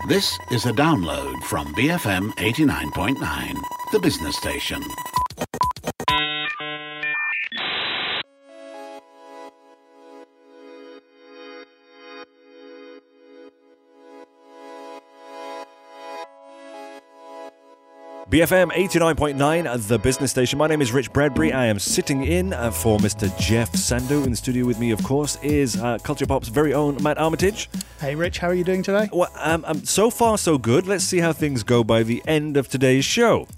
This is a download from BFM 89.9, the business station. BFM 89.9, the business station. My name is Rich Bradbury. I am sitting in for Mr. Jeff Sandu. In the studio with me, of course, is Culture Pop's very own Matt Armitage. Hey, Rich, how are you doing today? Well, so far, so good. Let's see how things go by the end of today's show.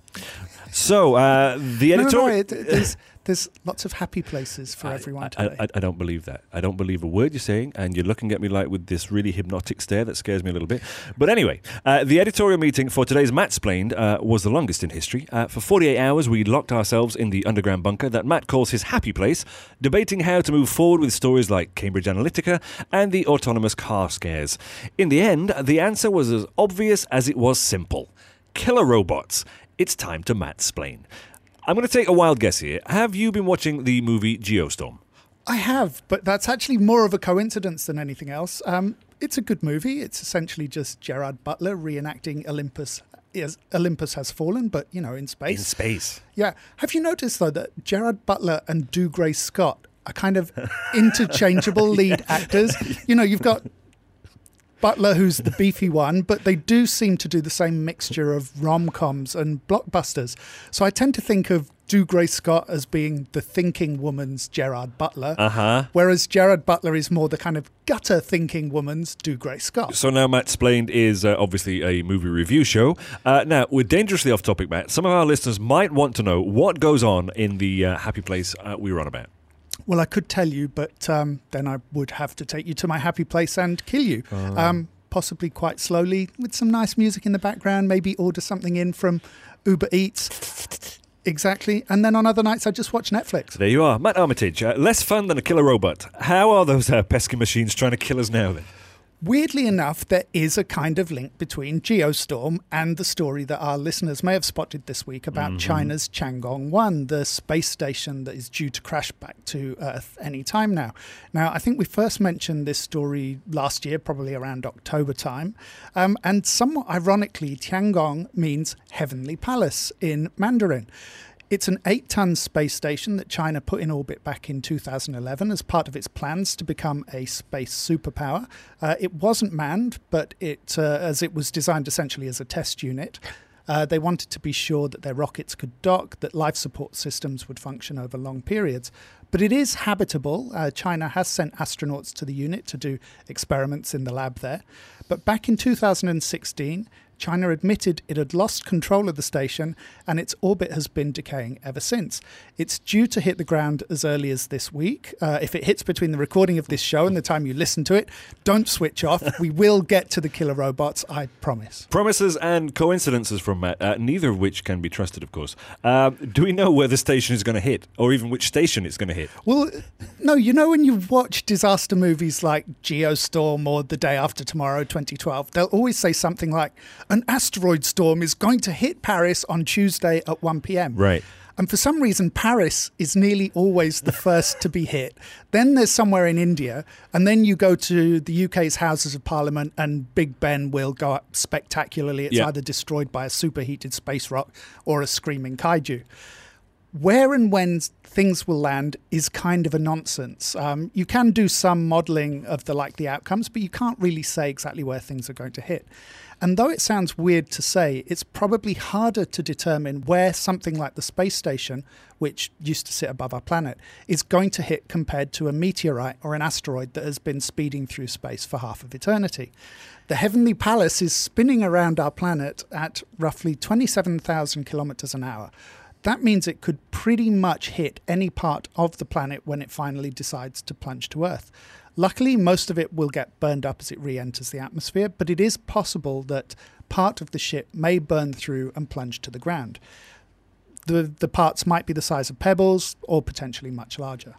So, the editorial... There's lots of happy places for everyone today. I don't believe that. I don't believe a word you're saying, and you're looking at me like with this really hypnotic stare that scares me a little bit. But anyway, the editorial meeting for today's Mattsplained was the longest in history. For 48 hours, we locked ourselves in the underground bunker that Matt calls his happy place, debating how to move forward with stories like Cambridge Analytica and the autonomous car scares. In the end, the answer was as obvious as it was simple. Killer robots. It's time to Mattsplain. I'm going to take a wild guess here. Have you been watching the movie Geostorm? I have, but that's actually more of a coincidence than anything else. It's a good movie. It's essentially just Gerard Butler reenacting Olympus. Olympus has fallen, but, you know, in space. In space. Yeah. Have you noticed, though, that Gerard Butler and Dougray Scott are kind of interchangeable lead actors? You know, you've got Butler, who's the beefy one, but they do seem to do the same mixture of rom-coms and blockbusters. So I tend to think of Dougray Scott as being the thinking woman's Gerard Butler, whereas Gerard Butler is more the kind of gutter thinking woman's Dougray Scott. So now Mattsplained is obviously a movie review show. Now, we're dangerously off topic, Matt. Some of our listeners might want to know what goes on in the happy place we were on about. Well, I could tell you, but then I would have to take you to my happy place and kill you. Possibly quite slowly with some nice music in the background, maybe order something in from Uber Eats. Exactly. And then on other nights, I just watch Netflix. There you are. Matt Armitage, less fun than a killer robot. How are those pesky machines trying to kill us now then? Weirdly enough, there is a kind of link between Geostorm and the story that our listeners may have spotted this week about China's Tiangong-1, the space station that is due to crash back to Earth any time now. Now, I think we first mentioned this story last year, probably around October time. And somewhat ironically, Tiangong means heavenly palace in Mandarin. It's an 8-ton space station that China put in orbit back in 2011 as part of its plans to become a space superpower. It wasn't manned, but as it was designed essentially as a test unit. They wanted to be sure that their rockets could dock, that life support systems would function over long periods. But it is habitable. China has sent astronauts to the unit to do experiments in the lab there. But back in 2016, China admitted it had lost control of the station and its orbit has been decaying ever since. It's due to hit the ground as early as this week. If it hits between the recording of this show and the time you listen to it, don't switch off. We will get to the killer robots, I promise. Promises and coincidences from Matt, neither of which can be trusted, of course. Do we know where the station is going to hit, or even which station it's going to hit? Well, no, you know when you watch disaster movies like Geostorm or The Day After Tomorrow 2012, they'll always say something like, an asteroid storm is going to hit Paris on Tuesday at 1 p.m. Right. And for some reason, Paris is nearly always the first to be hit. Then there's somewhere in India, and then you go to the UK's Houses of Parliament and Big Ben will go up spectacularly. It's either destroyed by a superheated space rock or a screaming kaiju. Where and when things will land is kind of a nonsense. You can do some modelling of the likely outcomes, but you can't really say exactly where things are going to hit. And though it sounds weird to say, it's probably harder to determine where something like the space station, which used to sit above our planet, is going to hit compared to a meteorite or an asteroid that has been speeding through space for half of eternity. The Heavenly Palace is spinning around our planet at roughly 27,000 kilometers an hour. That means it could pretty much hit any part of the planet when it finally decides to plunge to Earth. Luckily, most of it will get burned up as it re-enters the atmosphere, but it is possible that part of the ship may burn through and plunge to the ground. The parts might be the size of pebbles or potentially much larger.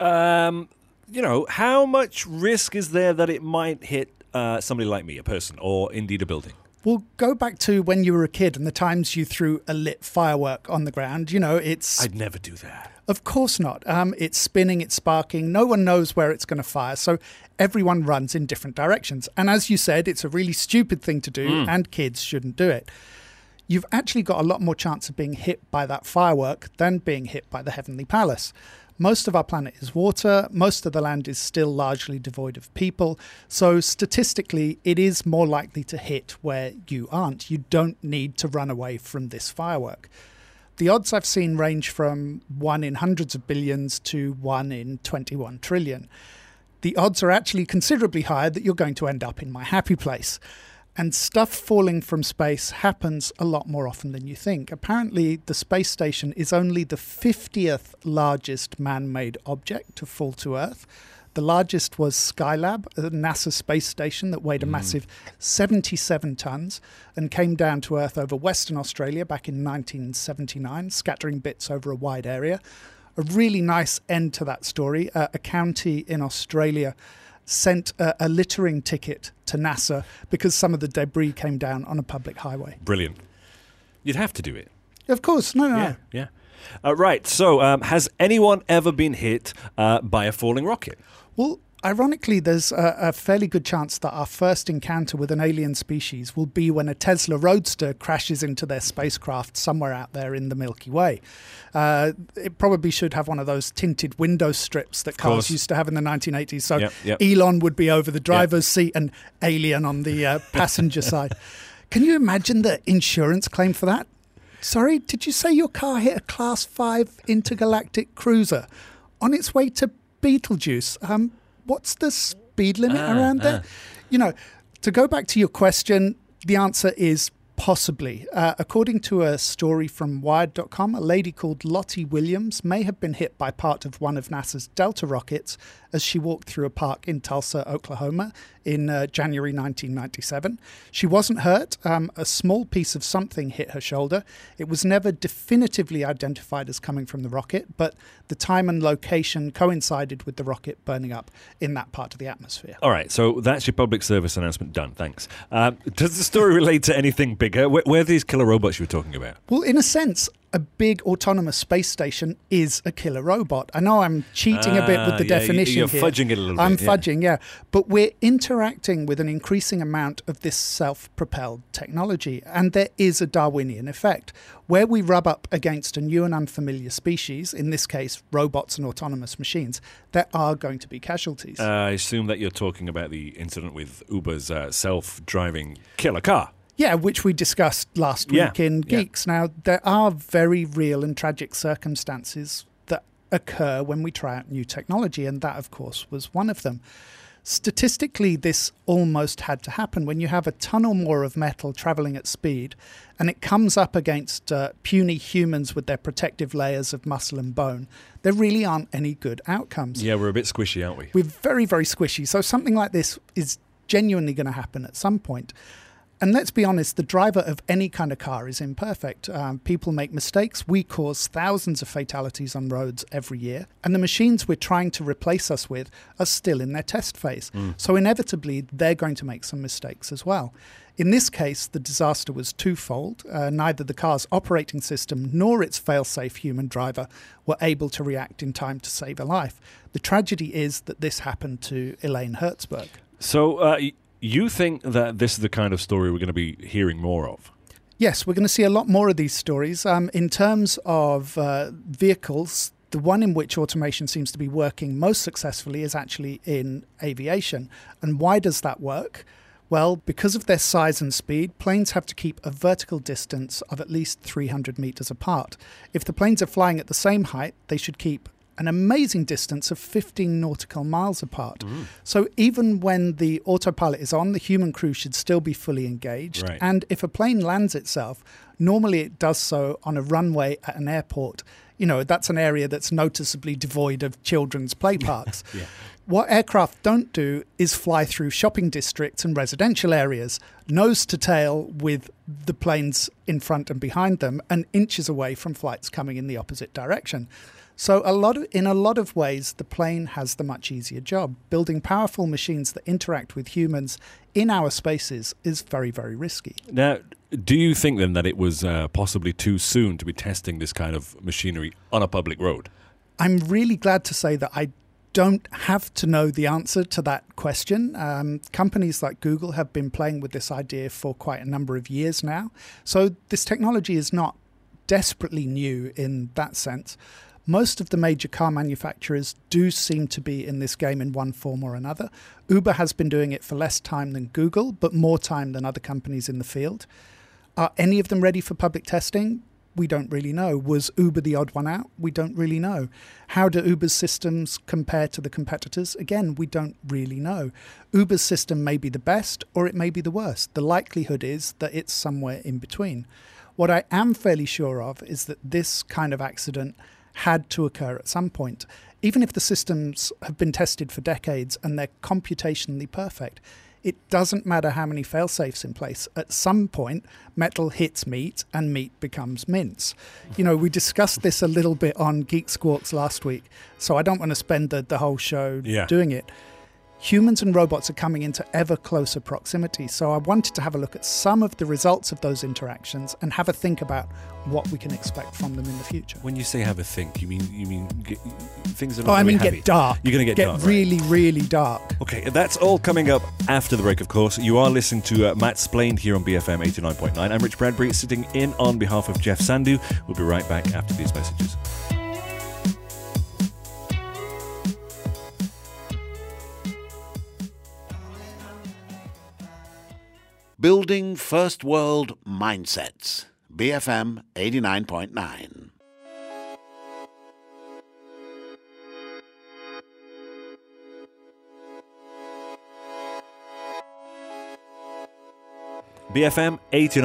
How much risk is there that it might hit somebody like me, a person, or indeed a building? Well, go back to when you were a kid and the times you threw a lit firework on the ground. You know, it's... I'd never do that. Of course not. It's spinning, it's sparking. No one knows where it's going to fire. So everyone runs in different directions. And as you said, it's a really stupid thing to do and kids shouldn't do it. You've actually got a lot more chance of being hit by that firework than being hit by the Heavenly Palace. Most of our planet is water. Most of the land is still largely devoid of people. So statistically, it is more likely to hit where you aren't. You don't need to run away from this firework. The odds I've seen range from 1 in hundreds of billions to 1 in 21 trillion. The odds are actually considerably higher that you're going to end up in my happy place. And stuff falling from space happens a lot more often than you think. Apparently, the space station is only the 50th largest man-made object to fall to Earth. The largest was Skylab, a NASA space station that weighed a massive 77 tons and came down to Earth over Western Australia back in 1979, scattering bits over a wide area. A really nice end to that story. A county in Australia sent a littering ticket to NASA because some of the debris came down on a public highway. Brilliant. You'd have to do it. Of course. No. Yeah. Right. So has anyone ever been hit by a falling rocket? Well, ironically, there's a fairly good chance that our first encounter with an alien species will be when a Tesla Roadster crashes into their spacecraft somewhere out there in the Milky Way. It probably should have one of those tinted window strips that cars used to have in the 1980s. So Elon would be over the driver's seat and Alien on the passenger side. Can you imagine the insurance claim for that? Sorry, did you say your car hit a Class 5 intergalactic cruiser on its way to Beetlejuice? What's the speed limit around there? You know, to go back to your question, the answer is possibly. According to a story from Wired.com, a lady called Lottie Williams may have been hit by part of one of NASA's Delta rockets as she walked through a park in Tulsa, Oklahoma in January 1997. She wasn't hurt. A small piece of something hit her shoulder. It was never definitively identified as coming from the rocket, but the time and location coincided with the rocket burning up in that part of the atmosphere. All right, so that's your public service announcement done. Thanks. Does the story relate to anything bigger? Where are these killer robots you were talking about? Well, in a sense, a big autonomous space station is a killer robot. I know I'm cheating a bit with the definition you're here. fudging it a little I'm bit. fudging, yeah. But we're interacting with an increasing amount of this self-propelled technology, and there is a Darwinian effect. Where we rub up against a new and unfamiliar species, in this case, robots and autonomous machines, there are going to be casualties. I assume that you're talking about the incident with Uber's self-driving killer car. Yeah, which we discussed last week in Geeks. Now, there are very real and tragic circumstances that occur when we try out new technology, and that, of course, was one of them. Statistically, this almost had to happen. When you have a ton or more of metal traveling at speed and it comes up against puny humans with their protective layers of muscle and bone, there really aren't any good outcomes. Yeah, we're a bit squishy, aren't we? We're very, very squishy. So something like this is genuinely going to happen at some point. And let's be honest, the driver of any kind of car is imperfect. People make mistakes. We cause thousands of fatalities on roads every year. And the machines we're trying to replace us with are still in their test phase. So inevitably, they're going to make some mistakes as well. In this case, the disaster was twofold. Neither the car's operating system nor its fail-safe human driver were able to react in time to save a life. The tragedy is that this happened to Elaine Herzberg. So, you think that this is the kind of story we're going to be hearing more of? Yes, we're going to see a lot more of these stories. In terms of vehicles, the one in which automation seems to be working most successfully is actually in aviation. And why does that work? Well, because of their size and speed, planes have to keep a vertical distance of at least 300 meters apart. If the planes are flying at the same height, they should keep an amazing distance of 15 nautical miles apart. So even when the autopilot is on, the human crew should still be fully engaged. Right. And if a plane lands itself, normally it does so on a runway at an airport. You know, that's an area that's noticeably devoid of children's play parks. What aircraft don't do is fly through shopping districts and residential areas, nose to tail with the planes in front and behind them, and inches away from flights coming in the opposite direction. So in a lot of ways, the plane has the much easier job. Building powerful machines that interact with humans in our spaces is very, very risky. Now, do you think then that it was possibly too soon to be testing this kind of machinery on a public road? I'm really glad to say that I don't have to know the answer to that question. Companies like Google have been playing with this idea for quite a number of years now. So this technology is not desperately new in that sense. Most of the major car manufacturers do seem to be in this game in one form or another. Uber has been doing it for less time than Google, but more time than other companies in the field. Are any of them ready for public testing? We don't really know. Was Uber the odd one out? We don't really know. How do Uber's systems compare to the competitors? Again, we don't really know. Uber's system may be the best or it may be the worst. The likelihood is that it's somewhere in between. What I am fairly sure of is that this kind of accident had to occur at some point. Even if the systems have been tested for decades and they're computationally perfect, it doesn't matter how many fail-safes in place. At some point, metal hits meat and meat becomes mince. You know, we discussed this a little bit on Geek Squawks last week, so I don't want to spend the whole show doing it. Humans and robots are coming into ever closer proximity, so I wanted to have a look at some of the results of those interactions and have a think about what we can expect from them in the future. When you say have a think, you mean things are not very heavy. Get dark. You're going to get dark, really, right? really dark. Okay, that's all coming up after the break, of course. You are listening to Matt Splained here on BFM 89.9. I'm Rich Bradbury, sitting in on behalf of Jeff Sandu. We'll be right back after these messages. Building First World Mindsets. BFM 89.9. BFM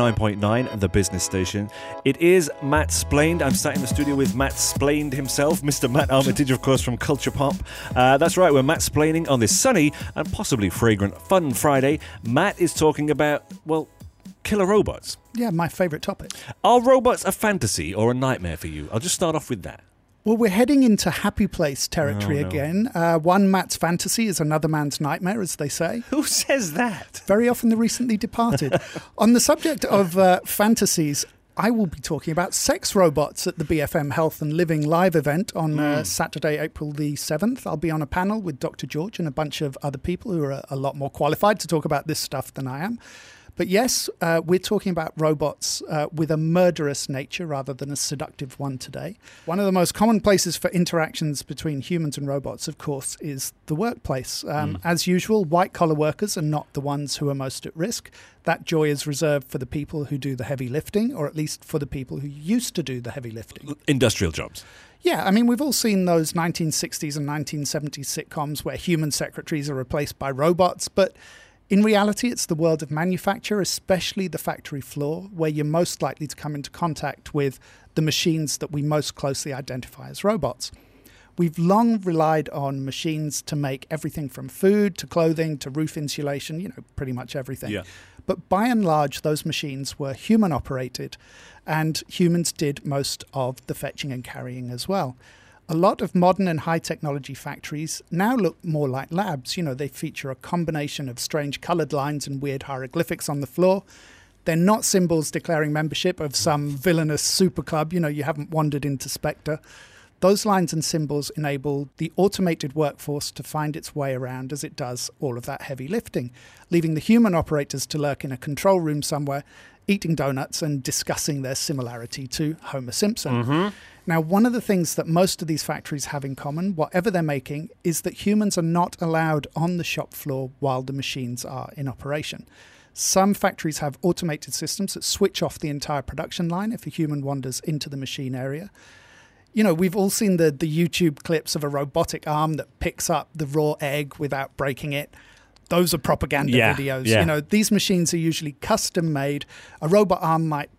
89.9, the business station. It is Matt Splained. I'm sat in the studio with Matt Splained himself, Mr. Matt Armitage, of course, from Culture Pop. That's right, we're Matt Splaining on this sunny and possibly fragrant Fun Friday. Matt is talking about, well, killer robots. Yeah, my favourite topic. Are robots a fantasy or a nightmare for you? I'll just start off with that. Well, we're heading into happy place territory again. One Matt's fantasy is another man's nightmare, as they say. Who says that? Very often the recently departed. On the subject of fantasies, I will be talking about sex robots at the BFM Health and Living live event on Saturday, April the 7th. I'll be on a panel with Dr. George and a bunch of other people who are a lot more qualified to talk about this stuff than I am. But yes, we're talking about robots with a murderous nature rather than a seductive one today. One of the most common places for interactions between humans and robots, of course, is the workplace. As usual, white-collar workers are not the ones who are most at risk. That joy is reserved for the people who do the heavy lifting, or at least for the people who used to do the heavy lifting. Industrial jobs. Yeah, I mean, we've all seen those 1960s and 1970s sitcoms where human secretaries are replaced by robots, but in reality, it's the world of manufacture, especially the factory floor, where you're most likely to come into contact with the machines that we most closely identify as robots. We've long relied on machines to make everything from food to clothing to roof insulation, you know, pretty much everything. Yeah. But by and large, those machines were human operated, and humans did most of the fetching and carrying as well. A lot of modern and high technology factories now look more like labs. You know, they feature a combination of strange colored lines and weird hieroglyphics on the floor. They're not symbols declaring membership of some villainous super club. You know, you haven't wandered into Spectre. Those lines and symbols enable the automated workforce to find its way around as it does all of that heavy lifting, leaving the human operators to lurk in a control room somewhere, eating donuts and discussing their similarity to Homer Simpson. Now, one of the things that most of these factories have in common, whatever they're making, is that humans are not allowed on the shop floor while the machines are in operation. Some factories have automated systems that switch off the entire production line if a human wanders into the machine area. You know, we've all seen the YouTube clips of a robotic arm that picks up the raw egg without breaking it. Those are propaganda videos. Yeah. You know, these machines are usually custom made. A robot arm might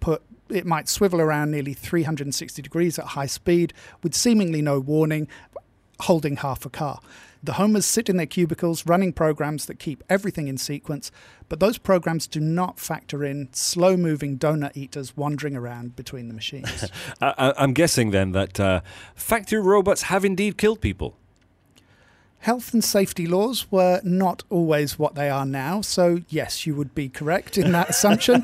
swivel around nearly 360 degrees at high speed with seemingly no warning, holding half a car. The homers sit in their cubicles running programs that keep everything in sequence, but those programs do not factor in slow-moving donut eaters wandering around between the machines. I'm guessing then that factory robots have indeed killed people. Health and safety laws were not always what they are now, so yes, you would be correct in that assumption.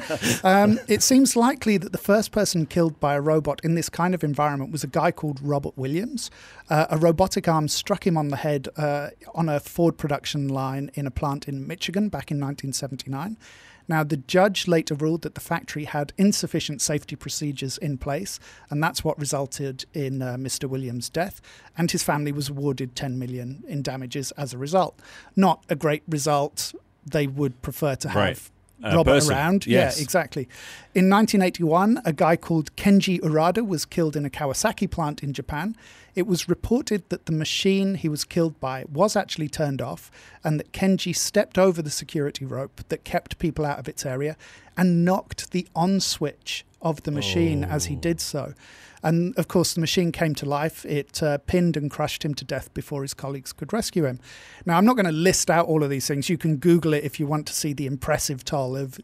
It seems likely that the first person killed by a robot in this kind of environment was a guy called Robert Williams. A robotic arm struck him on the head on a Ford production line in a plant in Michigan back in 1979. Now, the judge later ruled that the factory had insufficient safety procedures in place, and that's what resulted in Mr. Williams' death, and his family was awarded $10 million in damages as a result. Not a great result. They would prefer to have Robert around. Yes. Yeah, exactly. In 1981, a guy called Kenji Urada was killed in a Kawasaki plant in Japan. It was reported that the machine he was killed by was actually turned off and that Kenji stepped over the security rope that kept people out of its area and knocked the on switch of the machine as he did so. And of course, the machine came to life. It pinned and crushed him to death before his colleagues could rescue him. Now, I'm not going to list out all of these things. You can Google it if you want to see the impressive toll of,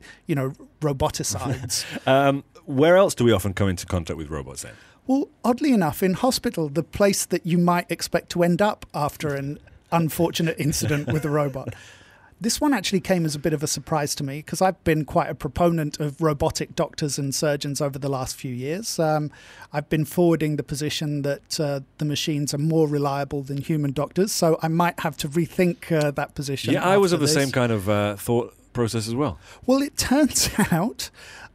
roboticides. Where else do we often come into contact with robots then? Well, oddly enough, in hospital, the place that you might expect to end up after an unfortunate incident with a robot. This one actually came as a bit of a surprise to me because I've been quite a proponent of robotic doctors and surgeons over the last few years. I've been forwarding the position that the machines are more reliable than human doctors, so I might have to rethink that position. Yeah, I was of the same kind of thought process as well. Well, it turns out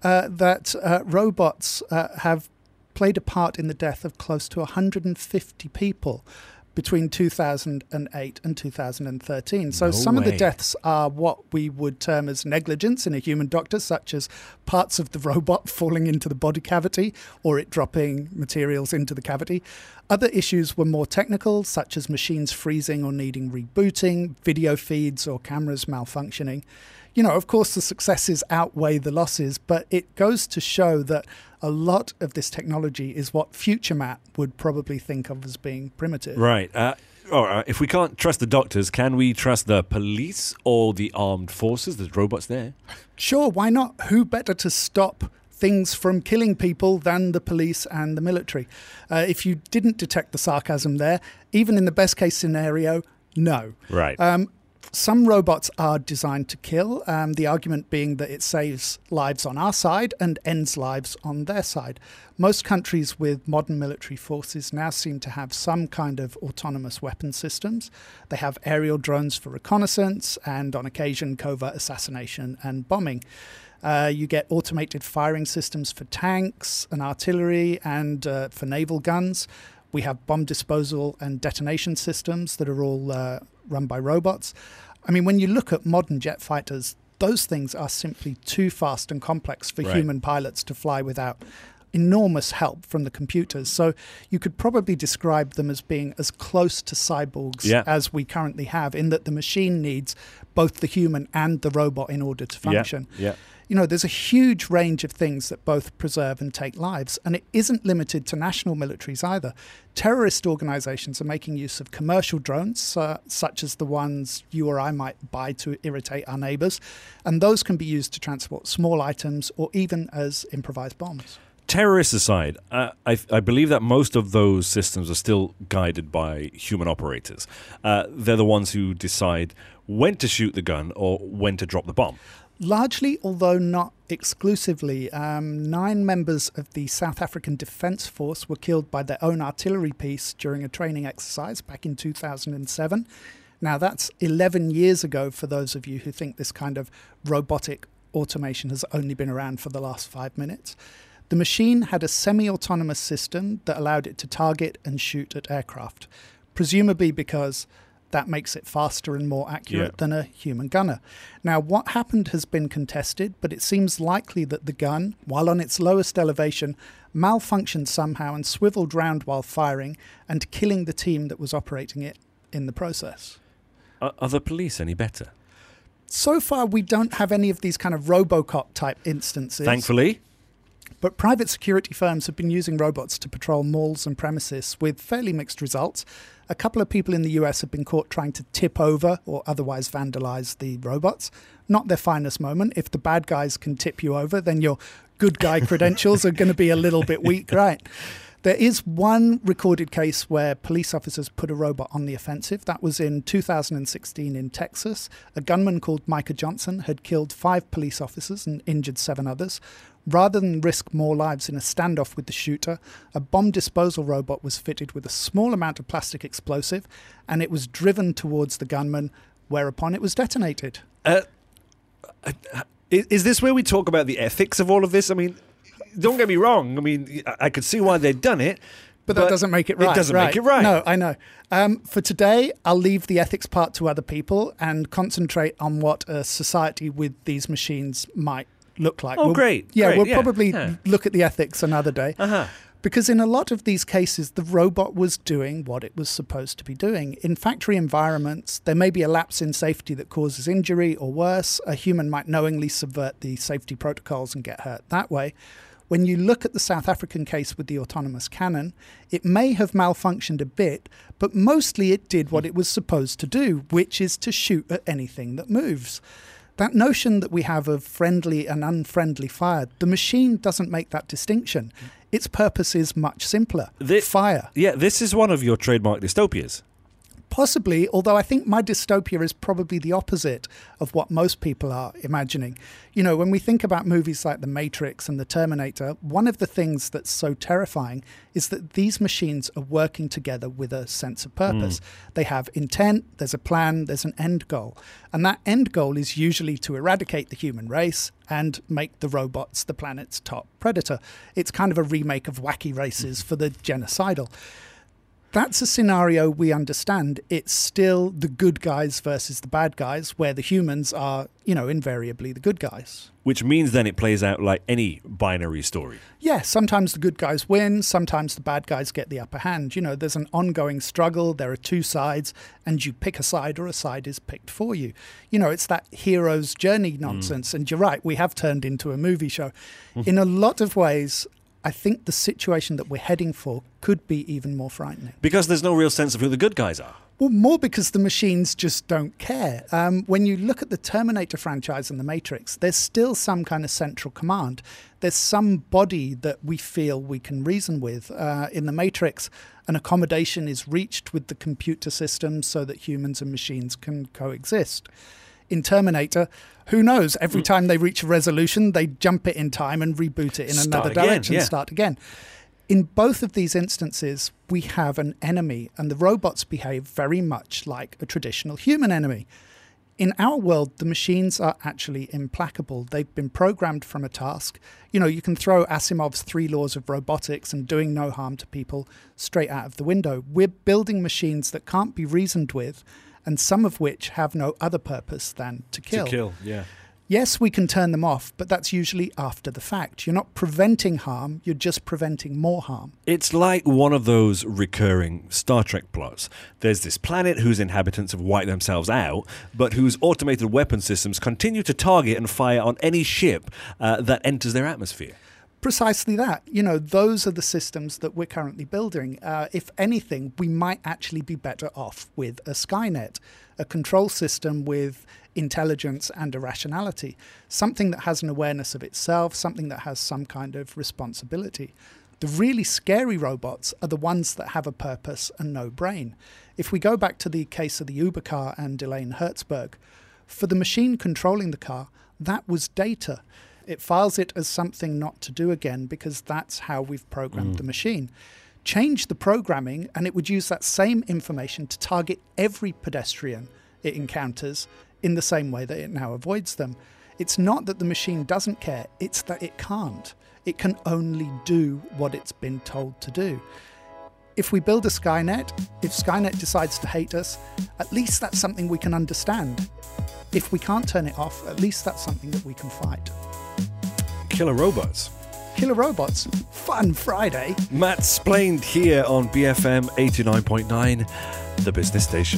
that robots have played a part in the death of close to 150 people between 2008 and 2013. So some of the deaths are what we would term as negligence in a human doctor, such as parts of the robot falling into the body cavity or it dropping materials into the cavity. Other issues were more technical, such as machines freezing or needing rebooting, video feeds or cameras malfunctioning. Of course, the successes outweigh the losses, but it goes to show that a lot of this technology is what future Matt would probably think of as being primitive. Right. If we can't trust the doctors, can we trust the police or the armed forces? There's robots there. Sure, why not? Who better to stop things from killing people than the police and the military? If you didn't detect the sarcasm there, even in the best case scenario, no. Right. Some robots are designed to kill, the argument being that it saves lives on our side and ends lives on their side. Most countries with modern military forces now seem to have some kind of autonomous weapon systems. They have aerial drones for reconnaissance and, on occasion, covert assassination and bombing. You get automated firing systems for tanks and artillery and for naval guns. We have bomb disposal and detonation systems that are all run by robots. I mean, when you look at modern jet fighters, those things are simply too fast and complex for human pilots to fly without enormous help from the computers. So you could probably describe them as being as close to cyborgs as we currently have, in that the machine needs both the human and the robot in order to function. Yeah. There's a huge range of things that both preserve and take lives, and it isn't limited to national militaries either. Terrorist organizations are making use of commercial drones, such as the ones you or I might buy to irritate our neighbors, and those can be used to transport small items or even as improvised bombs. Terrorists aside, I believe that most of those systems are still guided by human operators. They're the ones who decide when to shoot the gun or when to drop the bomb. Largely, although not exclusively, 9 members of the South African Defence Force were killed by their own artillery piece during a training exercise back in 2007. Now, that's 11 years ago for those of you who think this kind of robotic automation has only been around for the last 5 minutes. The machine had a semi-autonomous system that allowed it to target and shoot at aircraft, presumably because that makes it faster and more accurate than a human gunner. Now, what happened has been contested, but it seems likely that the gun, while on its lowest elevation, malfunctioned somehow and swiveled round while firing and killing the team that was operating it in the process. Are the police any better? So far, we don't have any of these kind of RoboCop-type instances. Thankfully. But private security firms have been using robots to patrol malls and premises with fairly mixed results. A couple of people in the US have been caught trying to tip over or otherwise vandalize the robots. Not their finest moment. If the bad guys can tip you over, then your good guy credentials are going to be a little bit weak, right? There is one recorded case where police officers put a robot on the offensive. That was in 2016 in Texas. A gunman called Micah Johnson had killed 5 police officers and injured 7 others. Rather than risk more lives in a standoff with the shooter, a bomb disposal robot was fitted with a small amount of plastic explosive, and it was driven towards the gunman, whereupon it was detonated. Is this where we talk about the ethics of all of this? I mean, don't get me wrong. I mean, I could see why they'd done it. But that doesn't make it right. It doesn't make it right. No, I know. For today, I'll leave the ethics part to other people and concentrate on what a society with these machines might look like. Great. Yeah, we'll probably look at the ethics another day. Because in a lot of these cases, the robot was doing what it was supposed to be doing. In factory environments, there may be a lapse in safety that causes injury, or worse, a human might knowingly subvert the safety protocols and get hurt that way. When you look at the South African case with the autonomous cannon, it may have malfunctioned a bit, but mostly it did what it was supposed to do, which is to shoot at anything that moves. That notion that we have of friendly and unfriendly fire, the machine doesn't make that distinction. Its purpose is much simpler. Fire. Yeah, this is one of your trademark dystopias. Possibly, although I think my dystopia is probably the opposite of what most people are imagining. You know, when we think about movies like The Matrix and The Terminator, one of the things that's so terrifying is that these machines are working together with a sense of purpose. They have intent, there's a plan, there's an end goal. And that end goal is usually to eradicate the human race and make the robots the planet's top predator. It's kind of a remake of Wacky Races for the genocidal. That's a scenario we understand. It's still the good guys versus the bad guys, where the humans are, invariably the good guys. Which means then it plays out like any binary story. Yeah, sometimes the good guys win, sometimes the bad guys get the upper hand. There's an ongoing struggle, there are 2 sides, and you pick a side or a side is picked for you. It's that hero's journey nonsense. And you're right, we have turned into a movie show. In a lot of ways, I think the situation that we're heading for could be even more frightening. Because there's no real sense of who the good guys are. Well, more because the machines just don't care. When you look at the Terminator franchise and The Matrix, there's still some kind of central command. There's some body that we feel we can reason with. In The Matrix, an accommodation is reached with the computer system so that humans and machines can coexist. In Terminator, who knows? Every time they reach a resolution, they jump it in time and reboot it in another direction, start again. In both of these instances, we have an enemy, and the robots behave very much like a traditional human enemy. In our world, the machines are actually implacable. They've been programmed from a task. You can throw Asimov's 3 laws of robotics and doing no harm to people straight out of the window. We're building machines that can't be reasoned with, and some of which have no other purpose than to kill. To kill, yeah. Yes, we can turn them off, but that's usually after the fact. You're not preventing harm, you're just preventing more harm. It's like one of those recurring Star Trek plots. There's this planet whose inhabitants have wiped themselves out, but whose automated weapon systems continue to target and fire on any ship that enters their atmosphere. Precisely that. Those are the systems that we're currently building. If anything, we might actually be better off with a Skynet, a control system with intelligence and a rationality, something that has an awareness of itself, something that has some kind of responsibility. The really scary robots are the ones that have a purpose and no brain. If we go back to the case of the Uber car and Elaine Herzberg, for the machine controlling the car, that was data. It files it as something not to do again because that's how we've programmed the machine. Change the programming and it would use that same information to target every pedestrian it encounters in the same way that it now avoids them. It's not that the machine doesn't care, it's that it can't. It can only do what it's been told to do. If we build a Skynet, if Skynet decides to hate us, at least that's something we can understand. If we can't turn it off, at least that's something that we can fight. Killer robots. Killer robots. Fun Friday. Matt Splained here on BFM 89.9, the business station.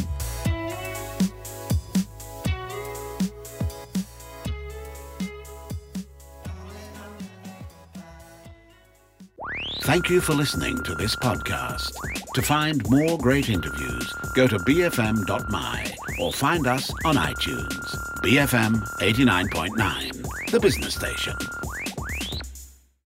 Thank you for listening to this podcast. To find more great interviews, go to bfm.my or find us on iTunes. BFM 89.9, the business station.